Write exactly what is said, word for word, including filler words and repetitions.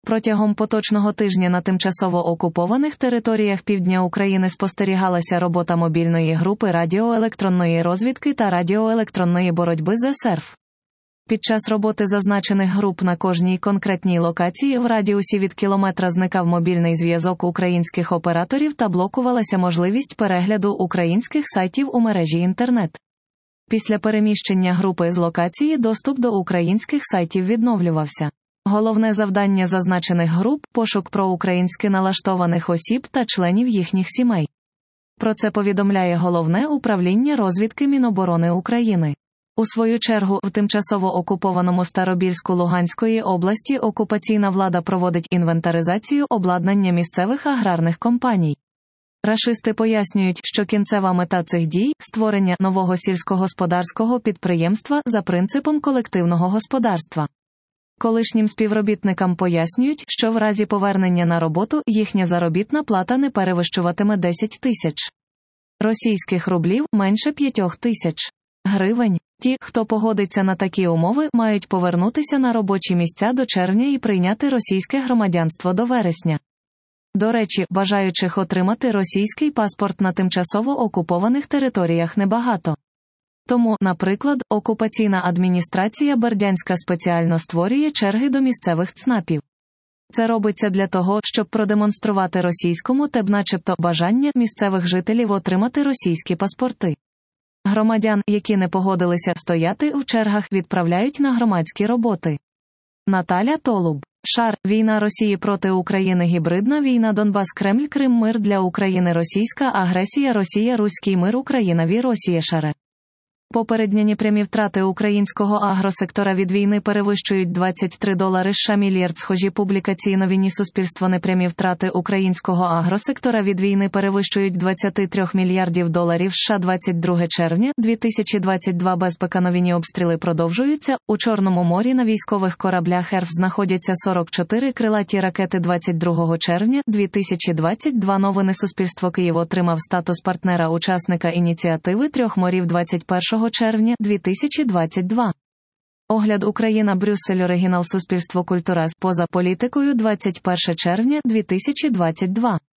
Протягом поточного тижня на тимчасово окупованих територіях півдня України спостерігалася робота мобільної групи радіоелектронної розвідки та радіоелектронної боротьби з ес ер еф. Під час роботи зазначених груп на кожній конкретній локації в радіусі від кілометра зникав мобільний зв'язок українських операторів та блокувалася можливість перегляду українських сайтів у мережі інтернет. Після переміщення групи з локації доступ до українських сайтів відновлювався. Головне завдання зазначених груп – пошук проукраїнськи налаштованих осіб та членів їхніх сімей. Про це повідомляє Головне управління розвідки Міноборони України. У свою чергу, в тимчасово окупованому Старобільську Луганської області окупаційна влада проводить інвентаризацію обладнання місцевих аграрних компаній. Рашисти пояснюють, що кінцева мета цих дій – створення нового сільськогосподарського підприємства за принципом колективного господарства. Колишнім співробітникам пояснюють, що в разі повернення на роботу їхня заробітна плата не перевищуватиме десять тисяч російських рублів, менше п'ять тисяч гривень. Ті, хто погодиться на такі умови, мають повернутися на робочі місця до червня і прийняти російське громадянство до вересня. До речі, бажаючих отримати російський паспорт на тимчасово окупованих територіях небагато. Тому, наприклад, окупаційна адміністрація Бердянська спеціально створює черги до місцевих ЦНАПів. Це робиться для того, щоб продемонструвати російському ТЕБ начебто бажання місцевих жителів отримати російські паспорти. Громадян, які не погодилися стояти у чергах, відправляють на громадські роботи. Наталя Толуб. Шар. Війна Росії проти України. Гібридна війна. Донбас. Кремль. Крим. Мир для України. Російська агресія. Росія. Руський мир. Україна. Ві. Росія. Шаре. Попередні непрямі втрати українського агросектора від війни перевищують двадцять три долари США мільярд. Схожі публікації новині Суспільство. Непрямі втрати українського агросектора від війни перевищують двадцять три мільярдів доларів США. двадцять друге червня дві тисячі двадцять два. Безпека. Новинні обстріли продовжуються. У Чорному морі на військових кораблях РФ знаходяться сорок чотири крилаті ракети. двадцять другого червня дві тисячі двадцять два. Новини Суспільство. Київ отримав статус партнера-учасника ініціативи трьох морів. двадцять першого червня дві тисячі двадцять два. Огляд Україна. Брюссель. Оригінал. Суспільство. Культура. Поза політикою. двадцять перше червня дві тисячі двадцять два.